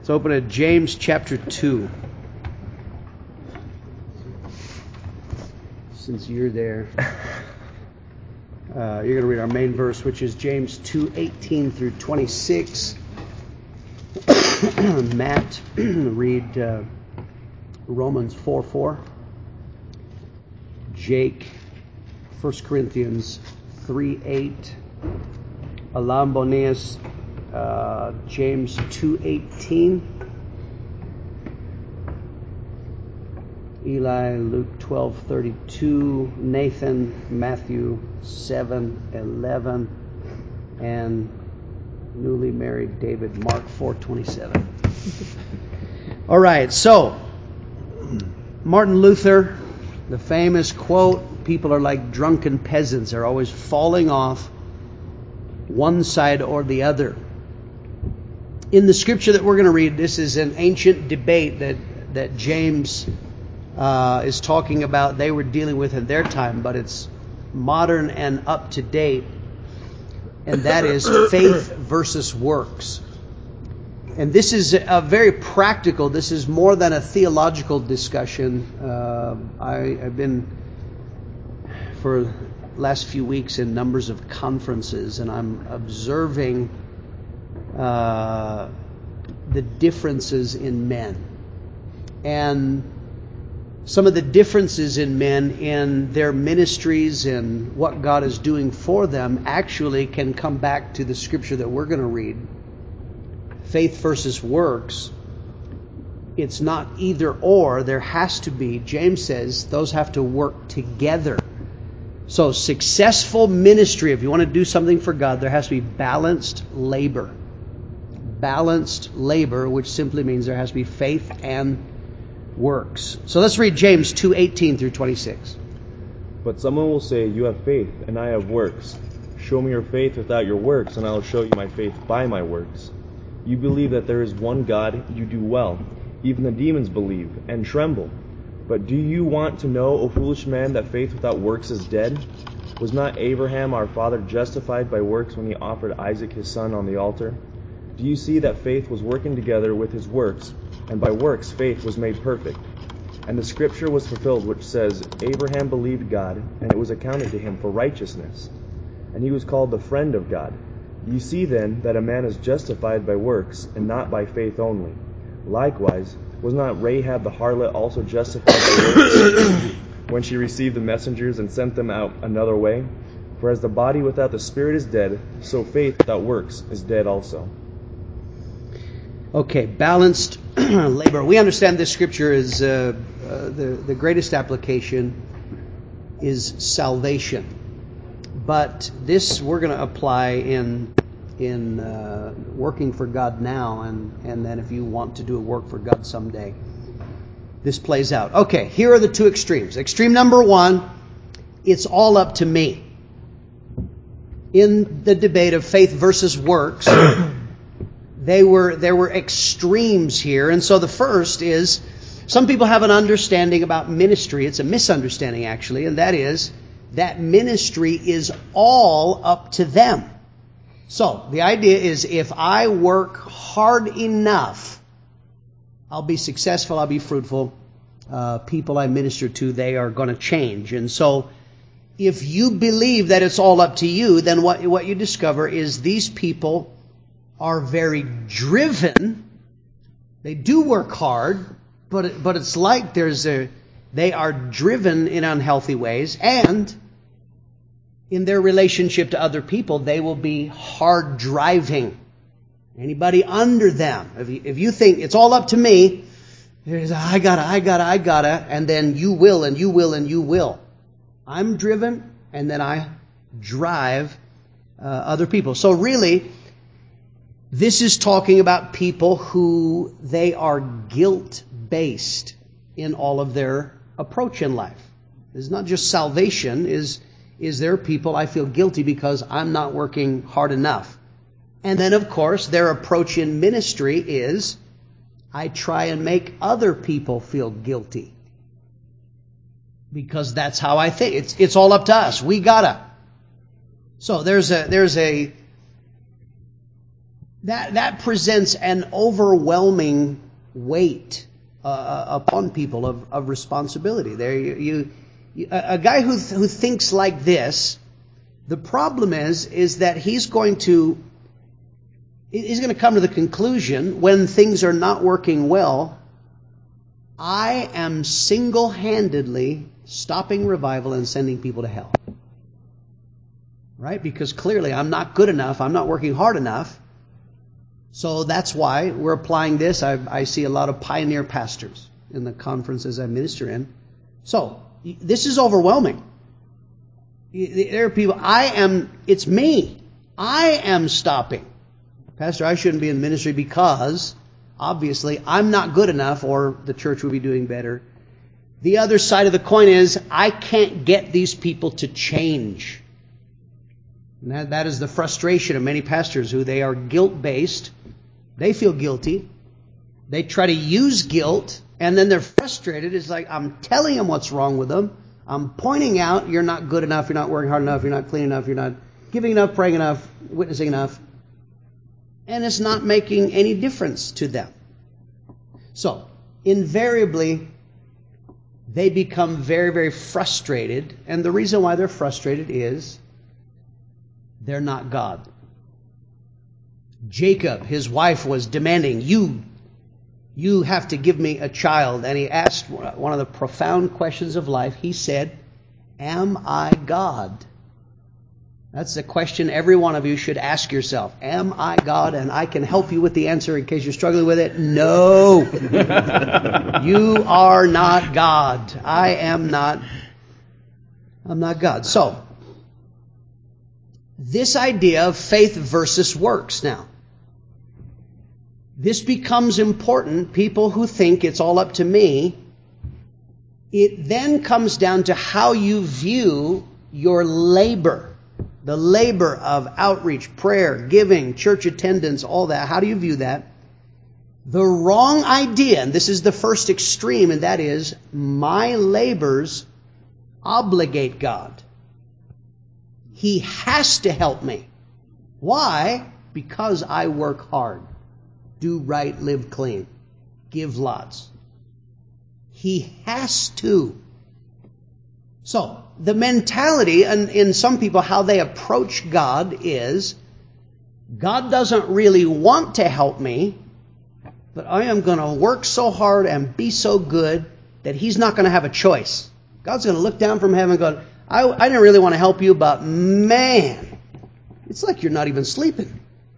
Let's open at James chapter 2. Since you're there, you're going to read our main verse, which is James 2:18 through 26. Matt, read Romans 4:4. Jake, 1 Corinthians 3:8. Alam Boneas, James 2:18. Eli, Luke 12:32. Nathan, Matthew 7:11. And newly married David, Mark 4:27. All right, so Martin Luther, the famous quote, people are like drunken peasants. They're always falling off one side or the other. In the scripture that we're going to read, this is an ancient debate that James is talking about. They were dealing with in their time, but it's modern and up to date. And that is faith versus works. And this is a very practical, this is more than a theological discussion. I've been for the last few weeks in numbers of conferences, and I'm observing the differences in men. And some of the differences in men in their ministries and what God is doing for them actually can come back to the scripture that we're going to read. Faith versus works. It's not either or. There has to be, James says, those have to work together. So successful ministry, if you want to do something for God, there has to be balanced labor. Balanced labor, which simply means there has to be faith and works. So let's read James 2:18 through 26. But someone will say, "You have faith, and I have works. Show me your faith without your works, and I will show you my faith by my works. You believe that there is one God, you do well. Even the demons believe, and tremble. But do you want to know, O foolish man, that faith without works is dead? Was not Abraham our father justified by works when he offered Isaac his son on the altar? Do you see that faith was working together with his works, and by works faith was made perfect? And the scripture was fulfilled which says, Abraham believed God, and it was accounted to him for righteousness. And he was called the friend of God. You see then that a man is justified by works, and not by faith only. Likewise, was not Rahab the harlot also justified by works when she received the messengers and sent them out another way? For as the body without the spirit is dead, so faith without works is dead also." Okay, balanced labor. We understand this scripture is the greatest application is salvation, but this we're going to apply in working for God now, and then if you want to do a work for God someday, this plays out. Okay, here are the two extremes. Extreme number one, it's all up to me. In the debate of faith versus works, there were extremes here. And so the first is, some people have an understanding about ministry. It's a misunderstanding, actually, and that is that ministry is all up to them. So the idea is, if I work hard enough, I'll be successful, I'll be fruitful. People I minister to, they are going to change. And so if you believe that it's all up to you, then what you discover is these people are very driven. They do work hard, but it's like they are driven in unhealthy ways, and in their relationship to other people, they will be hard driving. Anybody under them, if you think it's all up to me, there's I gotta, and then you will, and you will, and you will. I'm driven, and then I drive other people. So really, this is talking about people who they are guilt-based in all of their approach in life. It's not just salvation. Is there people I feel guilty because I'm not working hard enough? And then, of course, their approach in ministry is, I try and make other people feel guilty. Because that's how I think. It's all up to us. We gotta. So there's a that presents an overwhelming weight upon people of responsibility. There, a guy who thinks like this, the problem is that he's going to come to the conclusion when things are not working well, I am single-handedly stopping revival and sending people to hell. Right? Because clearly I'm not good enough, I'm not working hard enough. So that's why we're applying this. I see a lot of pioneer pastors in the conferences I minister in. So, this is overwhelming. There are people, it's me. I am stopping. Pastor, I shouldn't be in the ministry because, obviously, I'm not good enough, or the church would be doing better. The other side of the coin is, I can't get these people to change. And that is the frustration of many pastors who they are guilt-based. They feel guilty. They try to use guilt, and then they're frustrated. It's like, I'm telling them what's wrong with them. I'm pointing out, you're not good enough, you're not working hard enough, you're not clean enough, you're not giving enough, praying enough, witnessing enough. And it's not making any difference to them. So, invariably, they become very, very frustrated. And the reason why they're frustrated is they're not God. Jacob, his wife, was demanding, you have to give me a child. And he asked one of the profound questions of life. He said, am I God? That's the question every one of you should ask yourself. Am I God? And I can help you with the answer in case you're struggling with it. No. You are not God. I'm not God. So, this idea of faith versus works now. This becomes important. People who think it's all up to me, it then comes down to how you view your labor. The labor of outreach, prayer, giving, church attendance, all that. How do you view that? The wrong idea, and this is the first extreme, and that is, my labors obligate God. He has to help me. Why? Because I work hard. Do right, live clean. Give lots. He has to. So, the mentality in some people, how they approach God is, God doesn't really want to help me, but I am going to work so hard and be so good that He's not going to have a choice. God's going to look down from heaven and go, I didn't really want to help you, but man, it's like you're not even sleeping.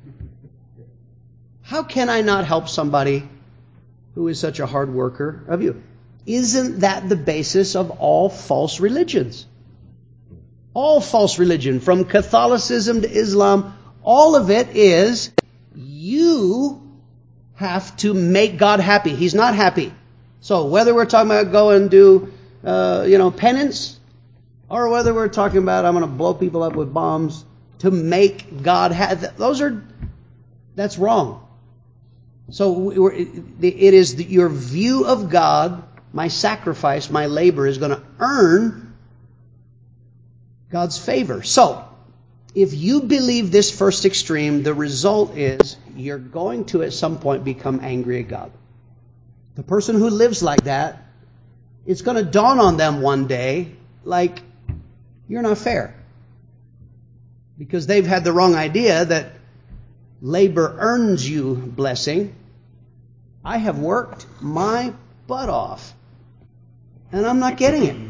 How can I not help somebody who is such a hard worker of you? Isn't that the basis of all false religions? All false religion, from Catholicism to Islam, all of it is you have to make God happy. He's not happy. So whether we're talking about go and do penance, or whether we're talking about I'm going to blow people up with bombs to make God happy, that's wrong. So it is your view of God. My sacrifice, my labor is going to earn God's favor. So, if you believe this first extreme, the result is you're going to at some point become angry at God. The person who lives like that, it's going to dawn on them one day, like, you're not fair. Because they've had the wrong idea that labor earns you blessing. I have worked my butt off, and I'm not getting it.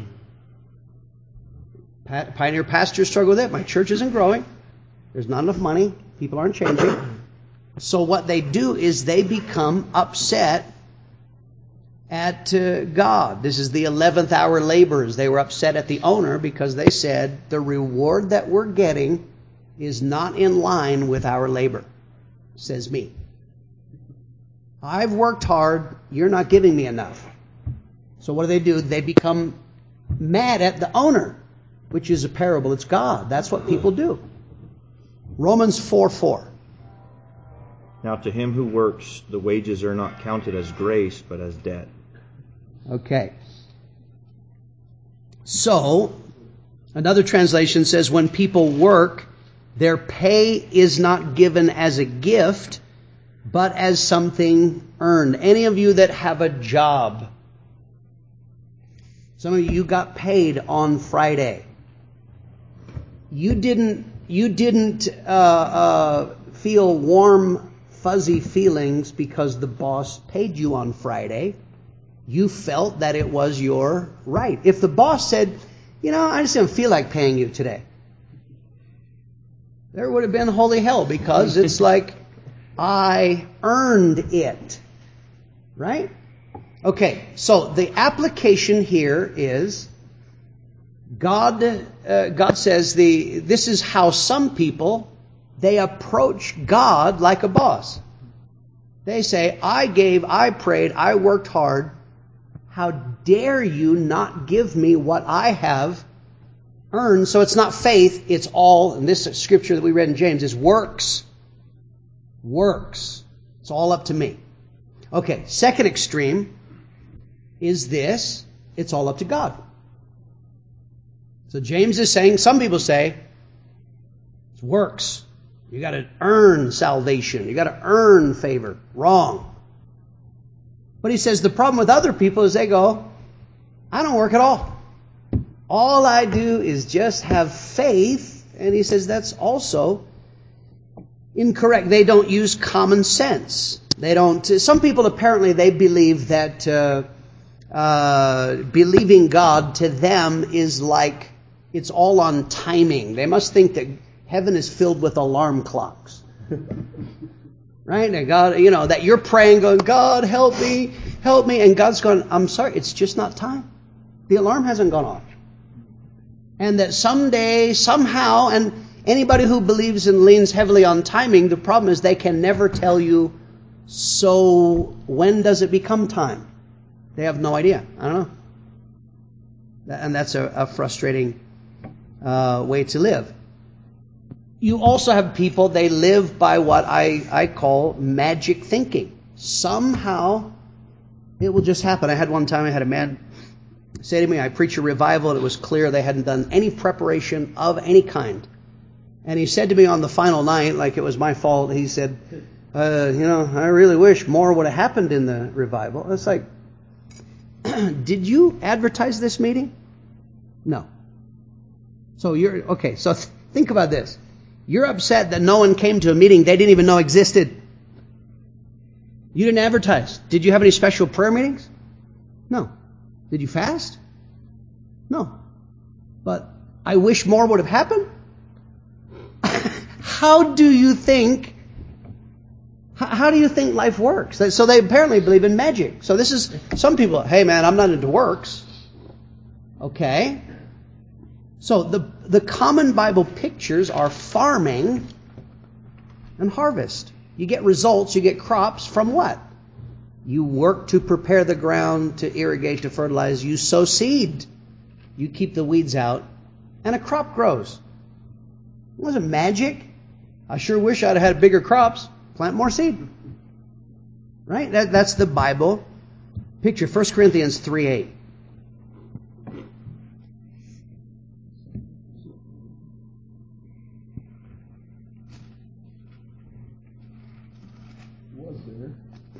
Pioneer pastors struggle with it. My church isn't growing. There's not enough money. People aren't changing. So what they do is they become upset at God. This is the 11th hour laborers. They were upset at the owner because they said, the reward that we're getting is not in line with our labor, says me. I've worked hard. You're not giving me enough. So what do? They become mad at the owner, which is a parable. It's God. That's what people do. Romans 4:4. Now to him who works, the wages are not counted as grace, but as debt. Okay. So, another translation says when people work, their pay is not given as a gift, but as something earned. Any of you that have a job, some of you got paid on Friday. You didn't feel warm, fuzzy feelings because the boss paid you on Friday. You felt that it was your right. If the boss said, I just don't feel like paying you today, there would have been holy hell, because it's like, I earned it. Right? Okay, so the application here is, God says this is how some people, they approach God like a boss. They say, I gave, I prayed, I worked hard. How dare you not give me what I have earned? So it's not faith, it's all, and this scripture that we read in James is works. Works. It's all up to me. Okay, second extreme is this, it's all up to God. So James is saying, some people say, it's works. You got to earn salvation. You got to earn favor. Wrong. But he says the problem with other people is they go, I don't work at all. All I do is just have faith. And he says that's also incorrect. They don't use common sense. They don't. Some people apparently they believe that believing God to them is like it's all on timing. They must think that heaven is filled with alarm clocks. Right? And God, that you're praying going, God, help me. And God's going, I'm sorry, it's just not time. The alarm hasn't gone off. And that someday, somehow, and anybody who believes and leans heavily on timing, the problem is they can never tell you, so when does it become time? They have no idea. I don't know. And that's a frustrating way to live. You also have people, they live by what I call magic thinking. Somehow it will just happen. I had one time, I had a man say to me, I preach a revival, and it was clear they hadn't done any preparation of any kind. And he said to me on the final night, like it was my fault, he said, I really wish more would have happened in the revival. It's like, did you advertise this meeting? No. So so think about this. You're upset that no one came to a meeting they didn't even know existed. You didn't advertise. Did you have any special prayer meetings? No. Did you fast? No. But I wish more would have happened? How do you think life works? So they apparently believe in magic. So this is, some people, hey man, I'm not into works. Okay. So the common Bible pictures are farming and harvest. You get results, you get crops from what? You work to prepare the ground, to irrigate, to fertilize. You sow seed. You keep the weeds out, and a crop grows. It wasn't magic. I sure wish I'd had bigger crops. Plant more seed. Right? That's the Bible picture. 1 Corinthians 3:8. Was there?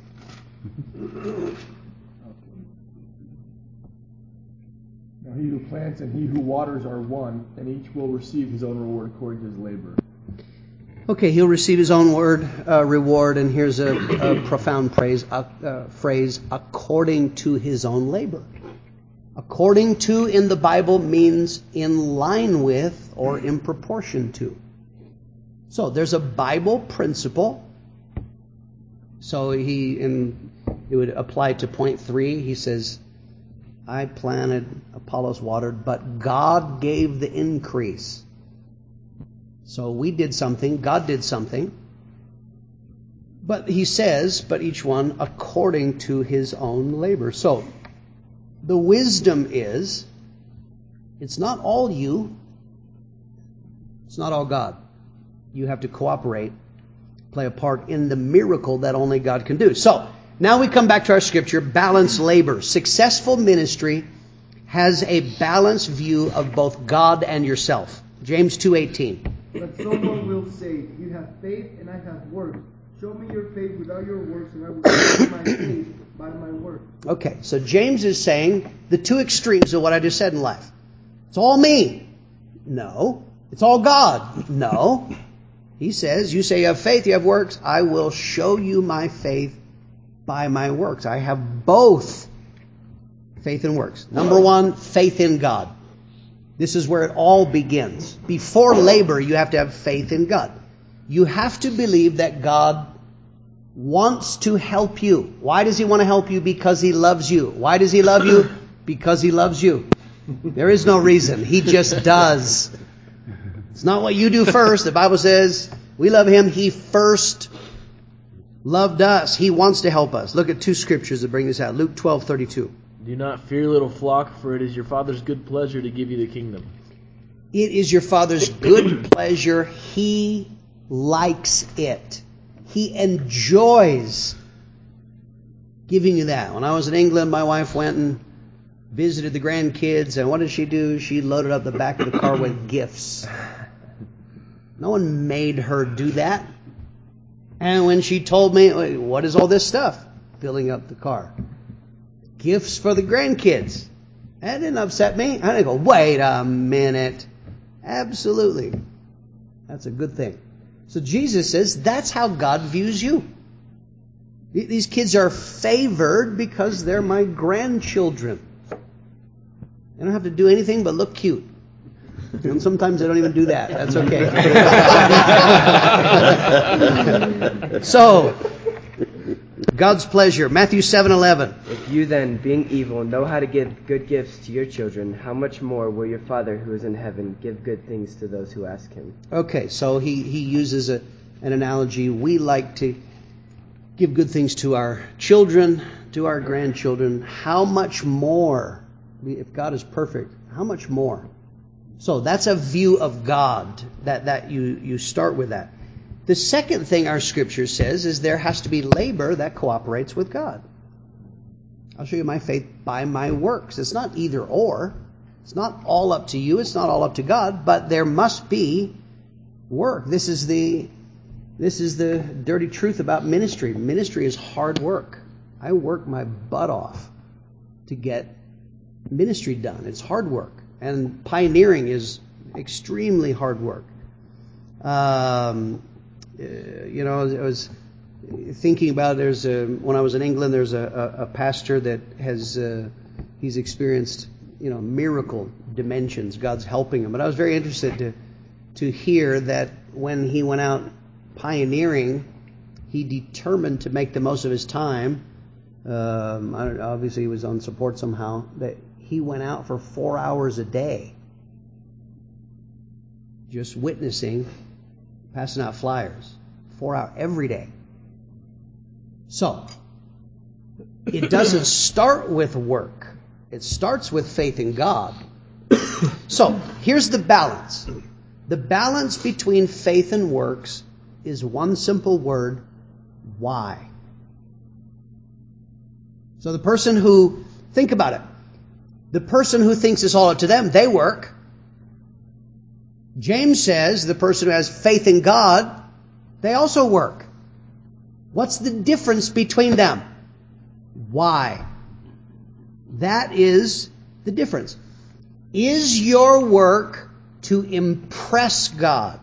Now he who plants and he who waters are one, and each will receive his own reward according to his labor. Okay, he'll receive his own reward, and here's a profound phrase, according to his own labor. According to in the Bible means in line with or in proportion to. So there's a Bible principle. So it would apply to point 3. He says, I planted, Apollos watered, but God gave the increase. So we did something, God did something. But he says, but each one according to his own labor. So the wisdom is, it's not all you, it's not all God. You have to cooperate, play a part in the miracle that only God can do. So now we come back to our scripture, balanced labor. Successful ministry has a balanced view of both God and yourself. James 2:18. But someone will say, you have faith and I have works. Show me your faith without your works, and I will show you my faith by my works. Okay, so James is saying the two extremes of what I just said in life. It's all me. No. It's all God. No. He says, you say you have faith, you have works. I will show you my faith by my works. I have both faith and works. Number one, faith in God. This is where it all begins. Before labor, you have to have faith in God. You have to believe that God wants to help you. Why does He want to help you? Because He loves you. Why does He love you? Because He loves you. There is no reason. He just does. It's not what you do first. The Bible says we love Him. He first loved us. He wants to help us. Look at two scriptures that bring this out. Luke 12:32. Do not fear, little flock, for it is your Father's good pleasure to give you the kingdom. It is your Father's good pleasure. He likes it. He enjoys giving you that. When I was in England, my wife went and visited the grandkids, and what did she do? She loaded up the back of the car with gifts. No one made her do that. And when she told me, what is all this stuff? Filling up the car. Gifts for the grandkids. That didn't upset me. I didn't go, wait a minute. Absolutely. That's a good thing. So Jesus says that's how God views you. These kids are favored because they're my grandchildren. They don't have to do anything but look cute. And sometimes they don't even do that. That's okay. So, God's pleasure. Matthew 7:11. If you then, being evil, know how to give good gifts to your children, how much more will your Father who is in heaven give good things to those who ask Him? Okay, so he uses an analogy. We like to give good things to our children, to our grandchildren. How much more? If God is perfect, how much more? So that's a view of God, that you start with that. The second thing our scripture says is there has to be labor that cooperates with God. I'll show you my faith by my works. It's not either or. It's not all up to you. It's not all up to God. But there must be work. This is the dirty truth about ministry. Ministry is hard work. I work my butt off to get ministry done. It's hard work. And pioneering is extremely hard work. I was thinking about when I was in England, there's a pastor that has he's experienced miracle dimensions. God's helping him. But I was very interested to hear that when he went out pioneering, he determined to make the most of his time. Obviously, he was on support somehow. That he went out for 4 hours a day, just witnessing, passing out flyers. 4 hours every day. So, it doesn't start with work. It starts with faith in God. So, here's the balance. The balance between faith and works is one simple word: why? So the person who, think about it, the person who thinks it's all up to them, they work. James says the person who has faith in God, they also work. What's the difference between them? Why? That is the difference. Is your work to impress God?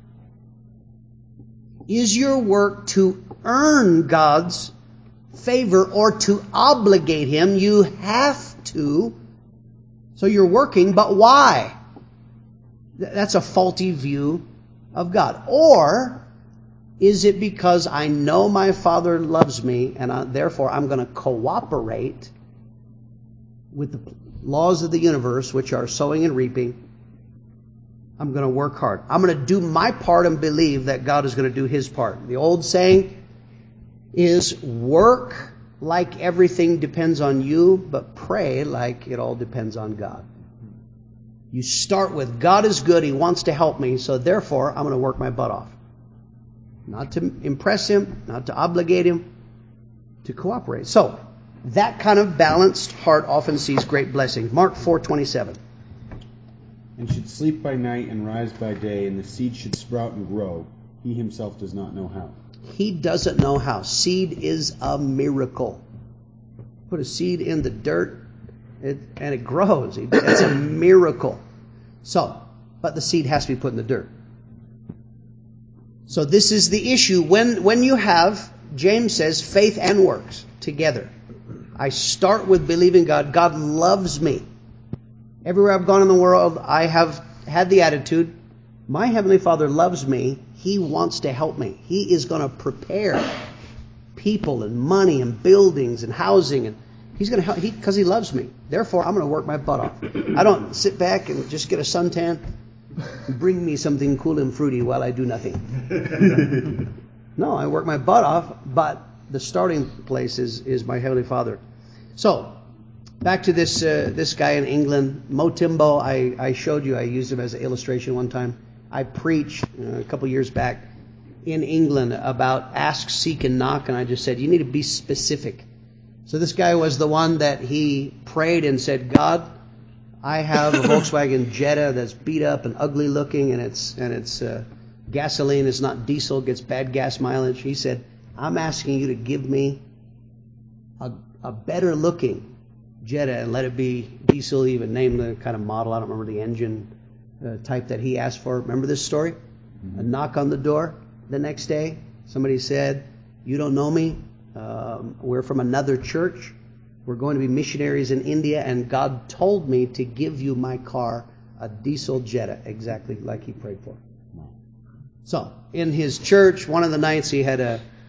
Is your work to earn God's favor or to obligate Him? You have to. So you're working, but why? That's a faulty view of God. Or is it because I know my Father loves me and therefore I'm going to cooperate with the laws of the universe, which are sowing and reaping? I'm going to work hard. I'm going to do my part and believe that God is going to do His part. The old saying is, work like everything depends on you, but pray like it all depends on God. You start with, God is good, He wants to help me, so therefore I'm going to work my butt off. Not to impress Him, not to obligate Him, to cooperate. So, that kind of balanced heart often sees great blessing. Mark 4:27. And should sleep by night and rise by day, and the seed should sprout and grow. He himself does not know how. He doesn't know how. Seed is a miracle. Put a seed in the dirt and it grows. It's a miracle. So, but the seed has to be put in the dirt. So this is the issue. When you have, James says, faith and works together. I start with believing God. God loves me. Everywhere I've gone in the world, I have had the attitude, my Heavenly Father loves me. He wants to help me. He is going to prepare people and money and buildings and housing, and He's going to help because He loves me. Therefore, I'm going to work my butt off. I don't sit back and just get a suntan and bring me something cool and fruity while I do nothing. No, I work my butt off, but the starting place is my Heavenly Father. So, back to this guy in England, Motimbo. I showed you, I used him as an illustration one time. I preached a couple years back in England about ask, seek, and knock, and I just said, you need to be specific. So this guy was the one that he prayed and said, God, I have a Volkswagen Jetta that's beat up and ugly looking, and it's gasoline, it's not diesel, gets bad gas mileage. He said, I'm asking you to give me a better looking Jetta and let it be diesel, even name the kind of model. I don't remember the engine type that he asked for. Remember this story? Mm-hmm. A knock on the door the next day. Somebody said, you don't know me. We're from another church. We're going to be missionaries in India, and God told me to give you my car, a diesel Jetta, exactly like He prayed for. So, in his church, one of the nights he had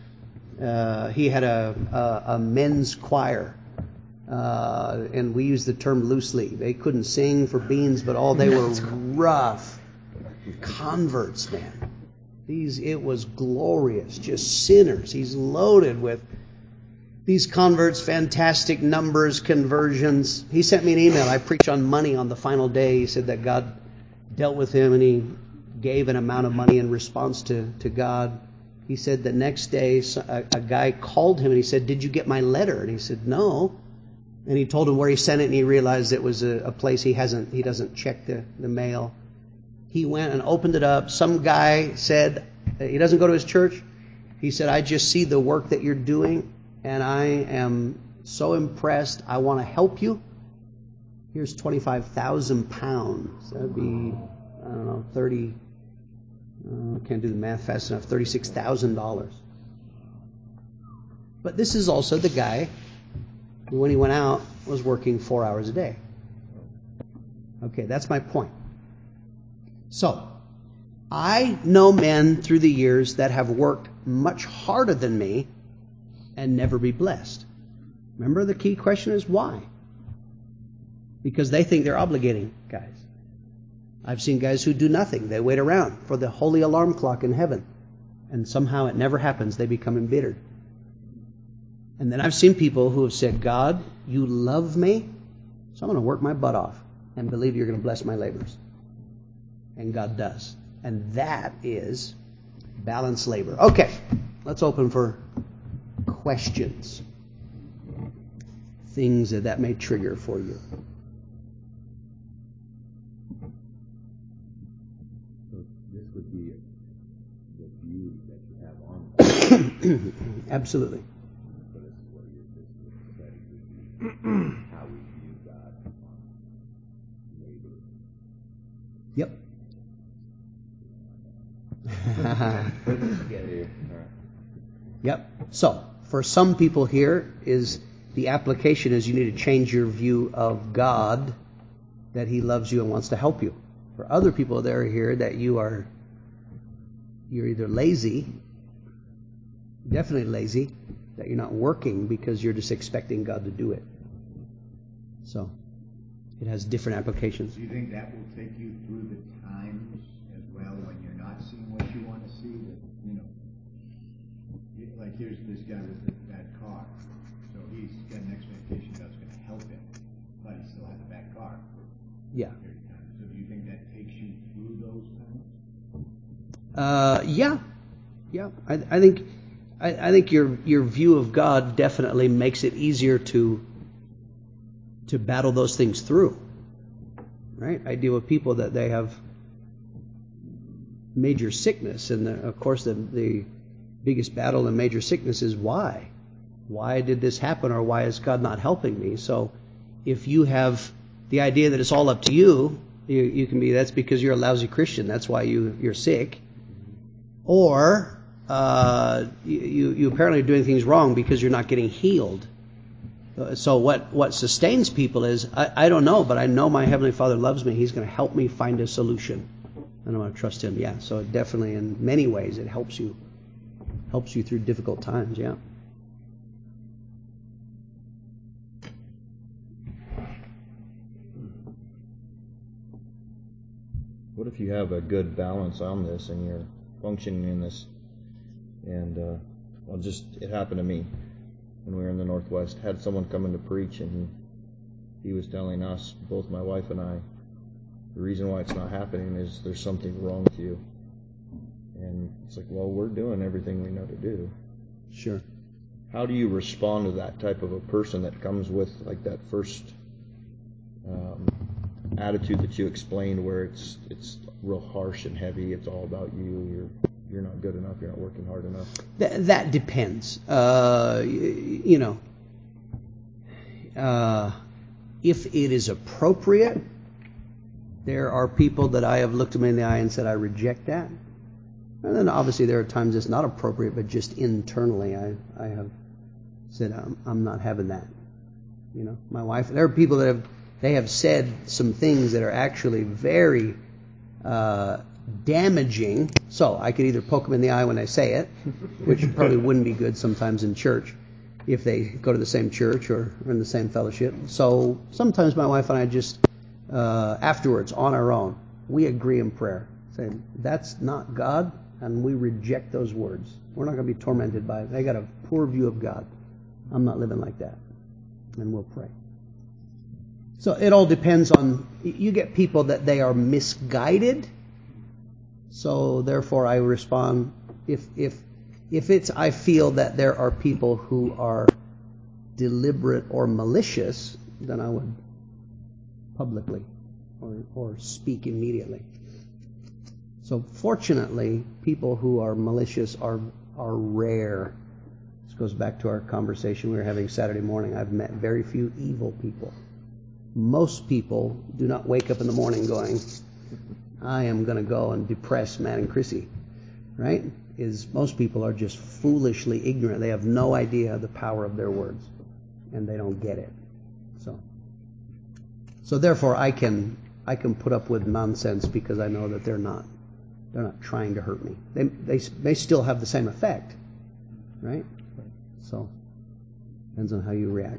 a men's choir, and we use the term loosely. They couldn't sing for beans, but they were rough converts, man. It was glorious, just sinners. He's loaded with these converts, fantastic numbers, conversions. He sent me an email. I preached on money on the final day. He said that God dealt with him and He gave an amount of money in response to God. He said the next day a guy called him and he said, did you get my letter? And he said, no. And he told him where he sent it, and he realized it was a place he doesn't check the mail. He went and opened it up. Some guy said, he doesn't go to his church. He said, I just see the work that you're doing, and I am so impressed. I want to help you. Here's 25,000 pounds. That would be, I don't know, can't do the math fast enough, $36,000. But this is also the guy who, when he went out, was working 4 hours a day. Okay, that's my point. So, I know men through the years that have worked much harder than me and never be blessed. Remember, the key question is why? Because they think they're obligating guys. I've seen guys who do nothing. They wait around for the holy alarm clock in heaven, and somehow it never happens. They become embittered. And then I've seen people who have said, God, you love me, so I'm going to work my butt off and believe you're going to bless my labors. And God does. And that is balanced labor. Okay, let's open for questions. Things that may trigger for you. So this would be the view that you have on God. Absolutely. So this is what you're studying would be how we view God on labor. Yep. Yep. So, for some people here, the application is you need to change your view of God, that He loves you and wants to help you. For other people that are here, that you're either lazy, definitely lazy, that you're not working because you're just expecting God to do it. So, it has different applications. Do you think that will take you through the times as well when you're not seeing what you want to see? That, like here's this guy with that car. So he's got an expectation that's going to help him, but he still has a bad car. Yeah. So do you think that takes you through those times? Yeah. I think your view of God definitely makes it easier to battle those things through. Right? I deal with people that they have major sickness, and of course the biggest battle and major sickness is why. Why did this happen, or why is God not helping me? So if you have the idea that it's all up to you, you can be, that's because you're a lousy Christian. That's why you're sick. Or you apparently are doing things wrong because you're not getting healed. So what sustains people is, I don't know, but I know my Heavenly Father loves me. He's going to help me find a solution. And I'm going to trust Him. Yeah, so definitely in many ways it helps you through difficult times, yeah. What if you have a good balance on this and you're functioning in this? And it happened to me when we were in the Northwest. Had someone come in to preach, and he was telling us, both my wife and I, the reason why it's not happening is there's something wrong with you. And it's like, well, we're doing everything we know to do. Sure. How do you respond to that type of a person that comes with like that first attitude that you explained, where it's real harsh and heavy? It's all about you. You're not good enough. You're not working hard enough. That depends. If it is appropriate, there are people that I have looked them in the eye and said, I reject that. And then obviously there are times it's not appropriate, but just internally I have said, I'm not having that. My wife, there are people that have said some things that are actually very damaging. So I could either poke them in the eye when I say it, which probably wouldn't be good sometimes in church if they go to the same church or in the same fellowship. So sometimes my wife and I just, afterwards, on our own, we agree in prayer, saying, that's not God, and we reject those words. We're not going to be tormented by it. They got a poor view of God. I'm not living like that. And we'll pray. So it all depends on, you get people that they are misguided. So therefore I respond, if it's, I feel that there are people who are deliberate or malicious, then I would publicly or speak immediately. So fortunately, people who are malicious are rare. This goes back to our conversation we were having Saturday morning. I've met very few evil people. Most people do not wake up in the morning going, I am going to go and depress Matt and Chrissy, right? Most people are just foolishly ignorant. They have no idea the power of their words, and they don't get it. So therefore, I can put up with nonsense because I know that they're not trying to hurt me. They still have the same effect, right? So depends on how you react.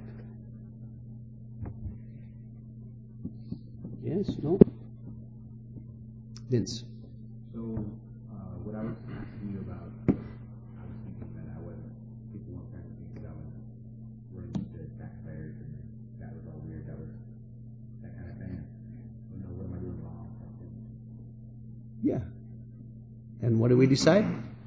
Yes, no? Vince. So, what I was asking you about, I was thinking that people weren't kind of thinking that we're used to taxpayers, and that was all weird. That was that kind of thing. What am I doing wrong? Yeah. And what do we decide?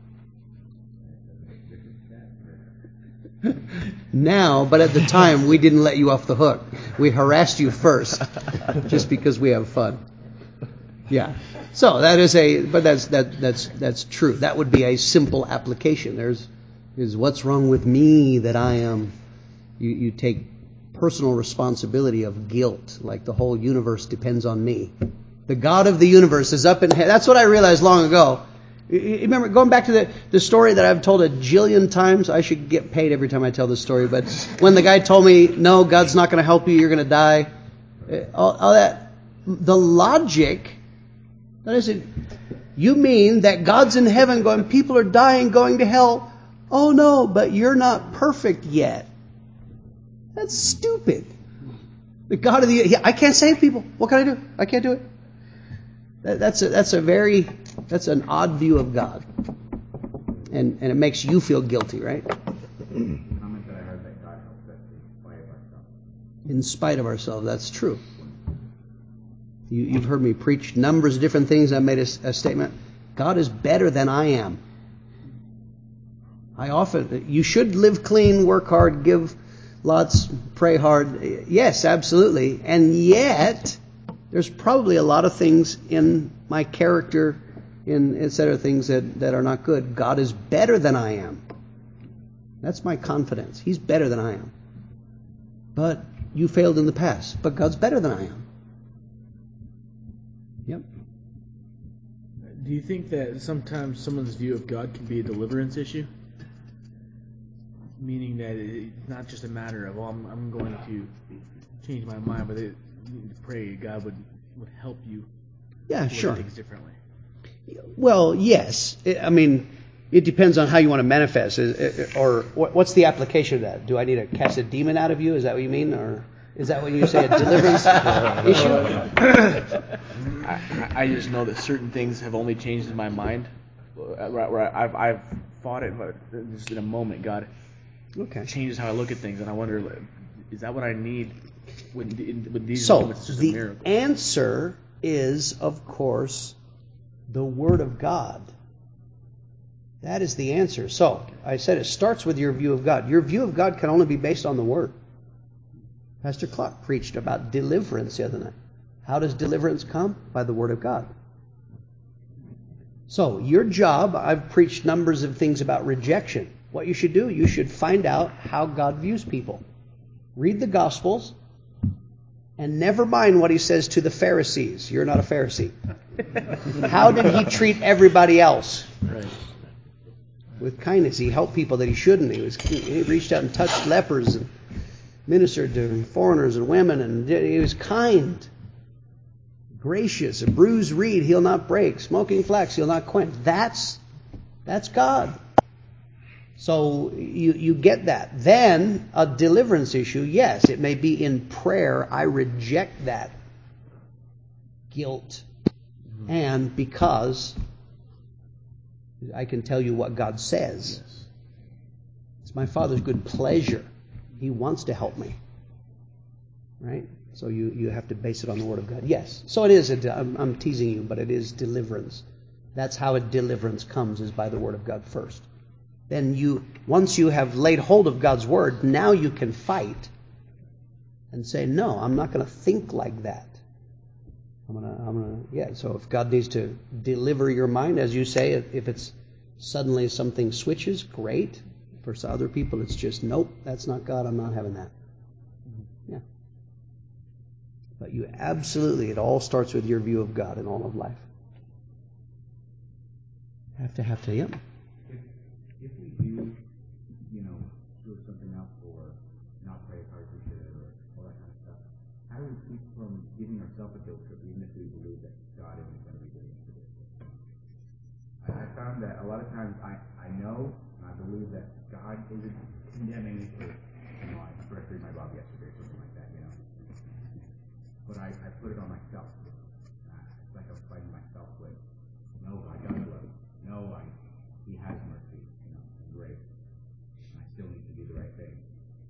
Now, but at the time, we didn't let you off the hook. We harassed you first, just because we have fun. Yeah. So that's true. That would be a simple application. Is what's wrong with me that I am. You take personal responsibility of guilt, like the whole universe depends on me. The God of the universe is up in heaven. That's what I realized long ago. You remember, going back to the story that I've told a jillion times, I should get paid every time I tell this story, but when the guy told me, no, God's not going to help you, you're going to die, all that, the logic, that is it, you mean that God's in heaven going, people are dying, going to hell, oh no, but you're not perfect yet. That's stupid. The God of the, I can't save people. What can I do? I can't do it. That's an odd view of God, and it makes you feel guilty, right? The comment that I heard that God helps us in spite of ourselves. In spite of ourselves, that's true. You've heard me preach numbers of different things. I made a statement. God is better than I am. You should live clean, work hard, give lots, pray hard. Yes, absolutely. And yet, there's probably a lot of things in my character, instead of things that are not good. God is better than I am. That's my confidence. He's better than I am. But you failed in the past. But God's better than I am. Yep. Do you think that sometimes someone's view of God can be a deliverance issue? Meaning that it's not just a matter of, I'm going to change my mind, but you need to pray God would help you Yeah, look sure. at things differently. Well, yes. I mean, it depends on how you want to manifest. Or what's the application of that? Do I need to cast a demon out of you? Is that what you mean? Or is that what you say, a deliverance issue? I just know that certain things have only changed in my mind. Where I've fought it, but just in a moment, God changes how I look at things, and I wonder, is that what I need with these moments? It's just a miracle. The answer is, of course, the Word of God. That is the answer. So, I said it starts with your view of God. Your view of God can only be based on the Word. Pastor Clark preached about deliverance the other night. How does deliverance come? By the Word of God. So, your job, I've preached numbers of things about rejection. What you should do, you should find out how God views people. Read the Gospels, and never mind what he says to the Pharisees. You're not a Pharisee. How did he treat everybody else? Right. With kindness. He helped people that he shouldn't. He reached out and touched lepers and ministered to foreigners and women, and he was kind, gracious. A bruised reed he'll not break. Smoking flax he'll not quench. That's God. So you get that. Then a deliverance issue, yes, it may be in prayer. I reject that guilt. And because I can tell you what God says. Yes. It's my Father's good pleasure. He wants to help me. Right? So you have to base it on the Word of God. Yes. So it is, I'm teasing you, but it is deliverance. That's how a deliverance comes, is by the Word of God first. Then once you have laid hold of God's Word, now you can fight and say, no, I'm not going to think like that. So if God needs to deliver your mind, as you say, if it's suddenly something switches, great. For other people, it's just, nope, that's not God, I'm not having that. Yeah. But you absolutely, it all starts with your view of God in all of life. Have to, yep. If we do, do something else or not pray as hard as we should or all that kind of stuff, how do we keep from giving ourselves a guilt trip even if we believe that God isn't going to be giving us a guilt trip? I found that a lot of times I know and I believe that God isn't condemning me for, I forgot to read my Bible yesterday or something like that, But I put it on myself. It's like I'm fighting myself with, no, God does love me. No, He has mercy, and grace. And I still need to do the right thing.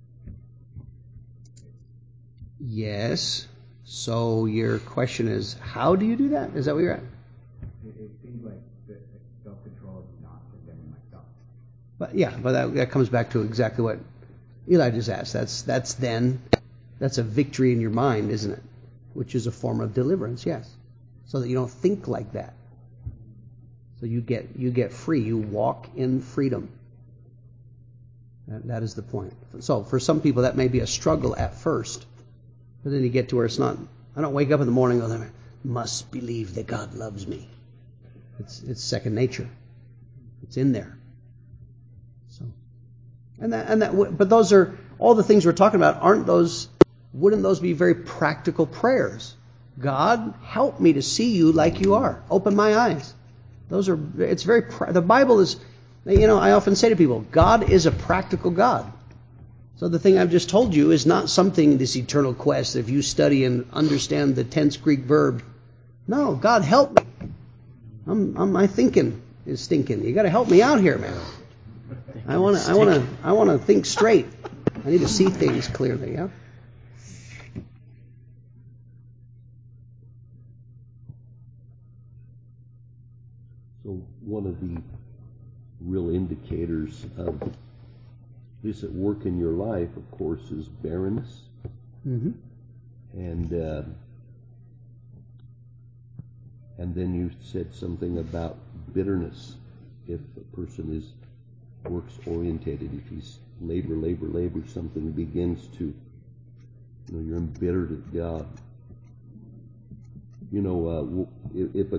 Yes. So your question is, how do you do that? Is that what you're at? It seems like the self-control is not condemning myself. But that comes back to exactly what Eli just asked. That's a victory in your mind, isn't it? Which is a form of deliverance, yes. So that you don't think like that. So you get free. You walk in freedom. That is the point. So for some people that may be a struggle at first. But then you get to where it's not. I don't wake up in the morning and go, must believe that God loves me. It's second nature. It's in there. So, but those are all the things we're talking about. Wouldn't those be very practical prayers? God, help me to see you like you are. Open my eyes. The Bible is, I often say to people, God is a practical God. So the thing I've just told you is not something, this eternal quest, if you study and understand the tense Greek verb. No, God help me. My thinking is stinking. You got to help me out here, man. I want to think straight. I need to see things clearly, yeah? So one of the real indicators of this at work in your life, of course, is barrenness. Mm-hmm. And then you said something about bitterness if a person is works orientated. If he's labor, something begins to, you're embittered at God. If a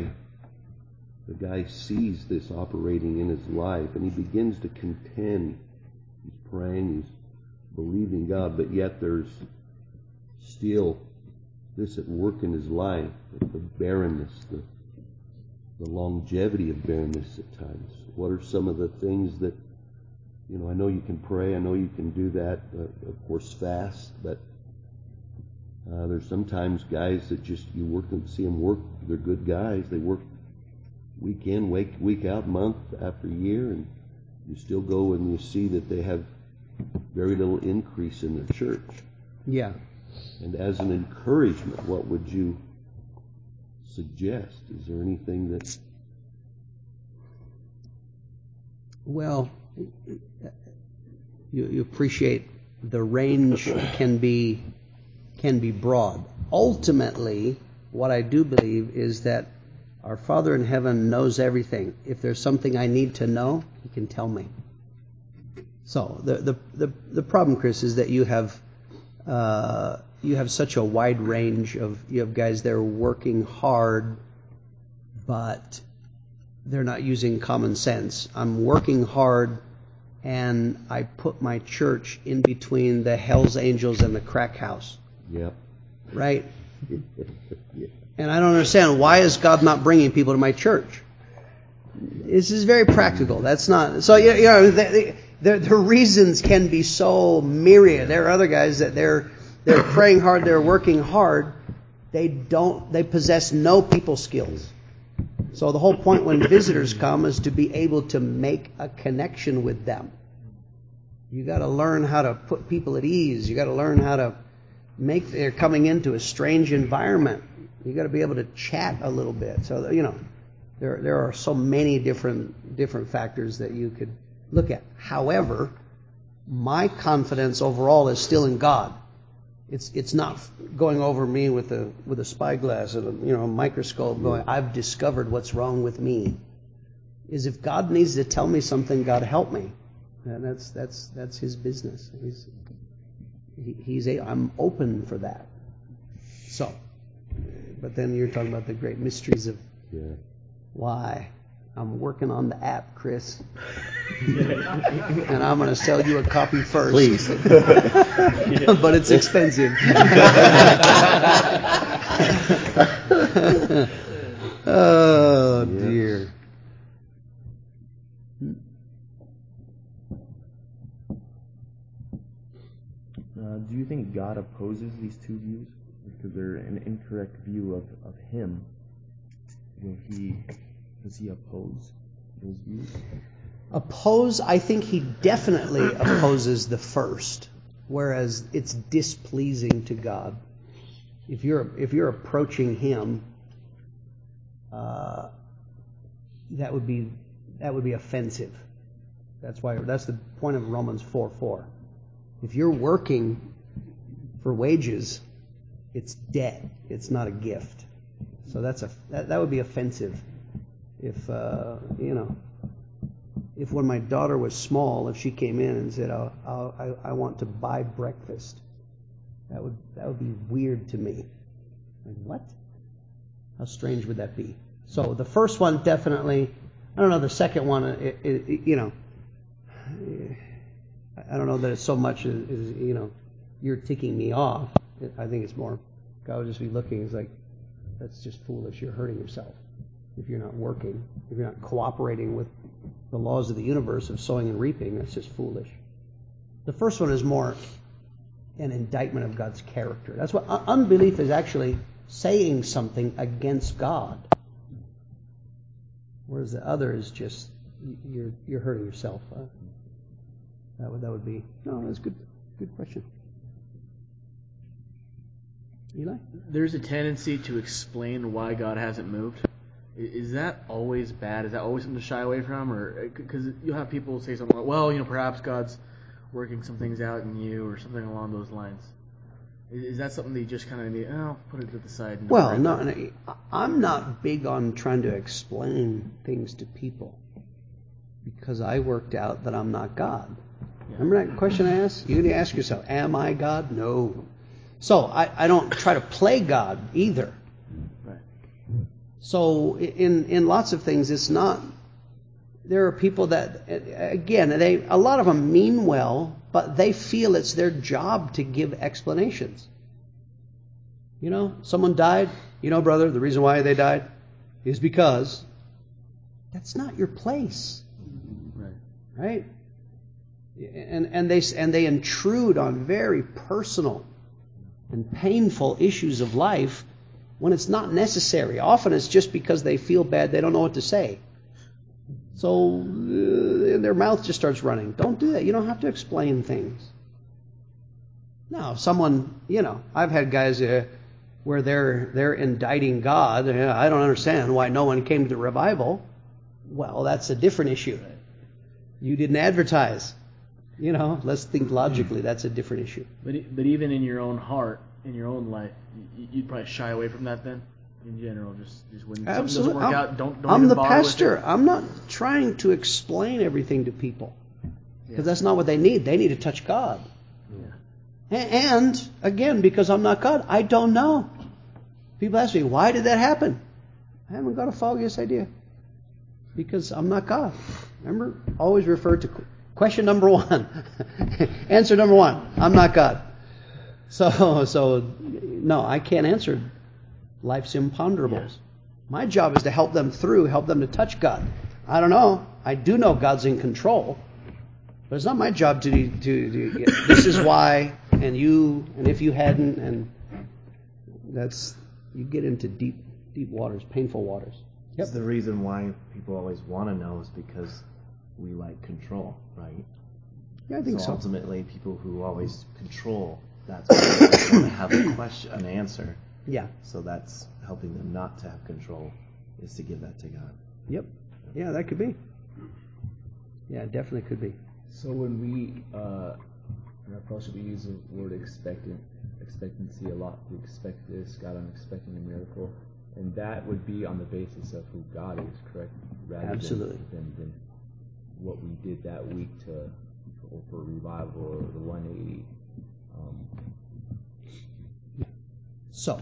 guy sees this operating in his life and he begins to contend, he's praying, he's believing God, but yet there's still this at work in his life, the barrenness, the longevity of barrenness at times. What are some of the things that, I know you can pray, I know you can do that, of course fast, but there's sometimes guys that just, you work and see them work, they're good guys, they work week in, week out, month after year, and you still go and you see that they have very little increase in their church. Yeah. And as an encouragement, what would you suggest? Is there anything that... Well, you appreciate the range can be broad. Ultimately, what I do believe is that our Father in heaven knows everything. If there's something I need to know, He can tell me. So the problem, Chris, is that you have such a wide range you have guys that are working hard, but they're not using common sense. I'm working hard, and I put my church in between the Hells Angels and the crack house. Yep. Right? And I don't understand, why is God not bringing people to my church? This is very practical. That's not... So, the reasons can be so myriad. There are other guys that they're praying hard, they're working hard. They possess no people skills. So the whole point when visitors come is to be able to make a connection with them. You got to learn how to put people at ease. You got to learn how to they're coming into a strange environment. You got to be able to chat a little bit. So there are so many different factors that you could look at. However, my confidence overall is still in God. It's not going over me with a spyglass and a microscope going, I've discovered what's wrong with me. Is if God needs to tell me something, God help me. And that's His business. I'm open for that. So, but then you're talking about the great mysteries of why. I'm working on the app, Chris. And I'm going to sell you a copy first. Please. But it's expensive. Oh, dear. Do you think God opposes these two views? Because they're an incorrect view of Him. Does He oppose those views? Oppose, I think He definitely opposes the first, whereas it's displeasing to God. If you're approaching Him, that would be offensive. That's the point of Romans 4:4. If you're working for wages, it's debt. It's not a gift. So that would be offensive. If when my daughter was small, if she came in and said, I want to buy breakfast, that would be weird to me. Like, what? How strange would that be? So the first one definitely. I don't know. The second one, I don't know that it's so much as you're ticking me off. I think it's more God would just be looking. It's like, that's just foolish. You're hurting yourself if you're not working, if you're not cooperating with the laws of the universe of sowing and reaping. That's just foolish. The first one is more an indictment of God's character. That's what unbelief is, actually saying something against God, whereas the other is just you're hurting yourself. That would be that's a good question. Eli? There's a tendency to explain why God hasn't moved. Is that always bad? Is that always something to shy away from? Or because you'll have people say something like, well, perhaps God's working some things out in you or something along those lines. Is that something that you just kind of need? Oh, put it to the side. And Well, no, I'm not big on trying to explain things to people because I worked out that I'm not God. Remember that question I asked? You need to ask yourself, am I God? No. So I don't try to play God either. Right. So in lots of things, it's not. There are people that, again, a lot of them mean well, but they feel it's their job to give explanations. You know, someone died. You know, brother, the reason why they died is because that's not your place. Right? And they intrude on very personal and painful issues of life when it's not necessary. Often it's just because they feel bad, they don't know what to say. So their mouth just starts running. Don't do that. You don't have to explain things. Now, someone, I've had guys where they're indicting God. I don't understand why no one came to the revival. Well, that's a different issue. You didn't advertise. Let's think logically. That's a different issue. But even in your own heart, in your own life, you'd probably shy away from that then? In general, just when something doesn't work out, don't I'm even the bother pastor. with it. I'm not trying to explain everything to people because that's not what they need. They need to touch God. Yeah. And again, because I'm not God, I don't know. People ask me, why did that happen? I haven't got a foggiest idea. Because I'm not God. Remember, always refer to question number 1. Answer number 1. I'm not God. So no, I can't answer life's imponderables. My job is to help them to touch God. I don't know. I do know God's in control. But it's not my job to this is why, and if you hadn't, and you get into deep waters, painful waters. It's the reason why people always want to know is because we like control, right? Yeah, I think so. Ultimately, people who always control, that's why they always want to have a question, an answer. Yeah. So that's helping them not to have control, is to give that to God. Yep. Yeah, that could be. Yeah, it definitely could be. So when we, in our fellowship, we use the word expectancy a lot. We expect this, God, I'm expecting a miracle. And that would be on the basis of who God is, correct? Rather Absolutely. Than what we did that week for revival or the 180. So,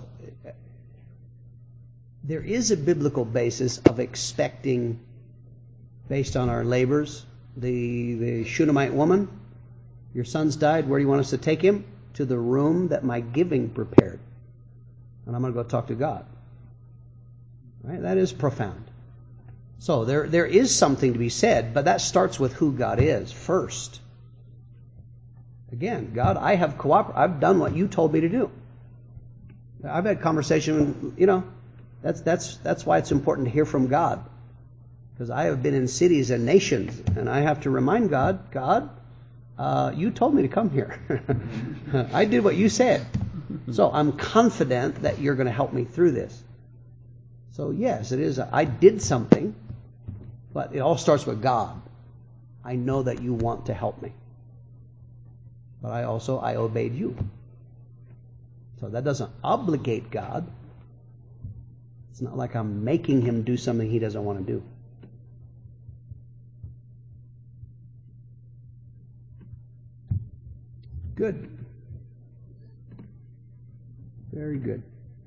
there is a biblical basis of expecting based on our labors. The Shunammite woman, your son's died, where do you want us to take him? To the room that my giving prepared. And I'm going to go talk to God. Right? That is profound. So there is something to be said, but that starts with who God is first. Again, God, I've done what you told me to do. I've had conversation, that's why it's important to hear from God. Because I have been in cities and nations, and I have to remind God, you told me to come here. I did what you said. So I'm confident that you're going to help me through this. So yes, it is. I did something, but it all starts with God. I know that you want to help me. But I obeyed you. So that doesn't obligate God. It's not like I'm making him do something he doesn't want to do. Good. Very good.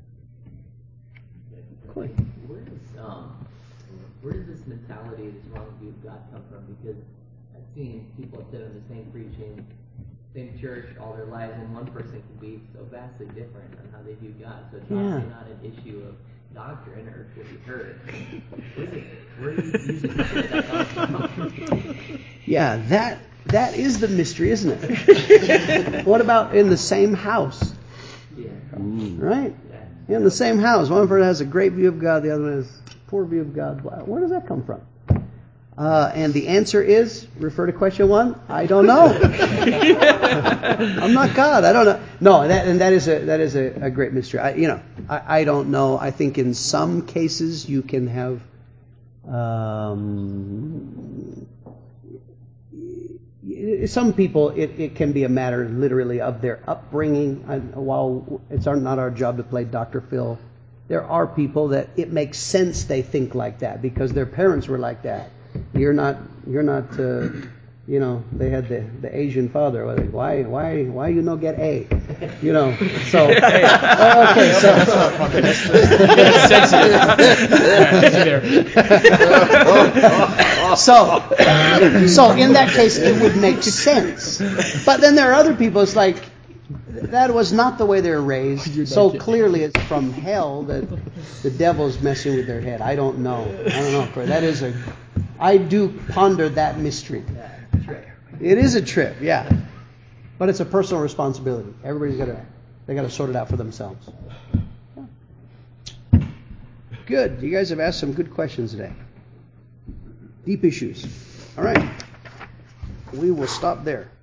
Clay. Where does this mentality, this wrong view of God come from? Because I've seen people sit in the same preaching, same church all their lives, and one person can be so vastly different on how they view God. So it's obviously not an issue of doctrine or what you heard. Where do you usually think that comes from? Yeah, that is the mystery, isn't it? What about in the same house? Yeah. Right? Yeah. In the same house. One person has a great view of God, the other one has a poor view of God. Where does that come from? And the answer is, refer to question 1, I don't know. I'm not God. I don't know. No, that is a great mystery. I don't know. I think in some cases you can have some people, it can be a matter literally of their upbringing. While it's not our job to play Dr. Phil, there are people that it makes sense they think like that because their parents were like that. You're not. They had the Asian father. Why you no get A? So okay, so in that case it would make sense. But then there are other people. It's like that was not the way they were raised. So clearly it's from hell that the devil's messing with their head. I don't know. That is I do ponder that mystery. It is a trip, yeah. But it's a personal responsibility. Everybody's got to sort it out for themselves. Yeah. Good. You guys have asked some good questions today. Deep issues. All right. We will stop there.